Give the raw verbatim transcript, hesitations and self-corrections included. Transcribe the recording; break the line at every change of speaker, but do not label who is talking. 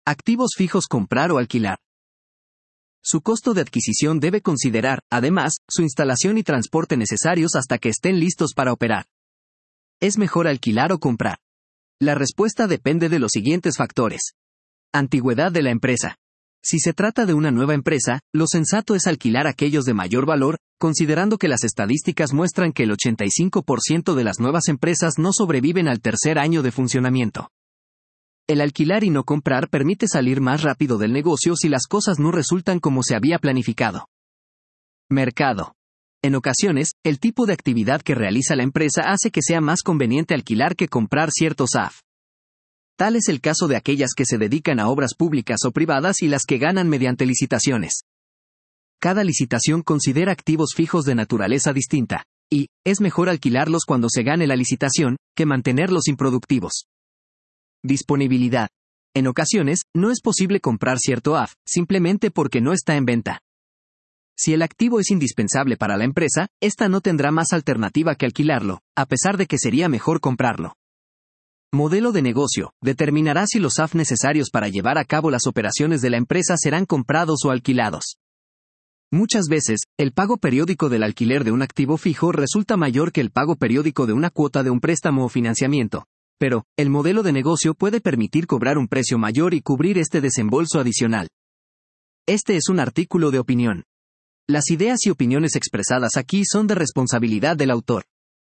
Activos fijos comprar o alquilar. Su costo de adquisición debe considerar, además, su instalación y transporte necesarios hasta que estén listos para operar. ¿Es mejor alquilar o comprar? La respuesta depende de los siguientes factores. Antigüedad de la empresa. Si se trata de una nueva empresa, lo sensato es alquilar aquellos de mayor valor, considerando que las estadísticas muestran que el ochenta y cinco por ciento de las nuevas empresas no sobreviven al tercer año de funcionamiento. El alquilar y no comprar permite salir más rápido del negocio si las cosas no resultan como se había planificado. Mercado. En ocasiones, el tipo de actividad que realiza la empresa hace que sea más conveniente alquilar que comprar ciertos A F. Tal es el caso de aquellas que se dedican a obras públicas o privadas y las que ganan mediante licitaciones. Cada licitación considera activos fijos de naturaleza distinta, y es mejor alquilarlos cuando se gane la licitación, que mantenerlos improductivos. Disponibilidad. En ocasiones, no es posible comprar cierto A F, simplemente porque no está en venta. Si el activo es indispensable para la empresa, ésta no tendrá más alternativa que alquilarlo, a pesar de que sería mejor comprarlo. Modelo de negocio. Determinará si los A F necesarios para llevar a cabo las operaciones de la empresa serán comprados o alquilados. Muchas veces, el pago periódico del alquiler de un activo fijo resulta mayor que el pago periódico de una cuota de un préstamo o financiamiento. Pero, el modelo de negocio puede permitir cobrar un precio mayor y cubrir este desembolso adicional. Este es un artículo de opinión. Las ideas y opiniones expresadas aquí son de responsabilidad del autor.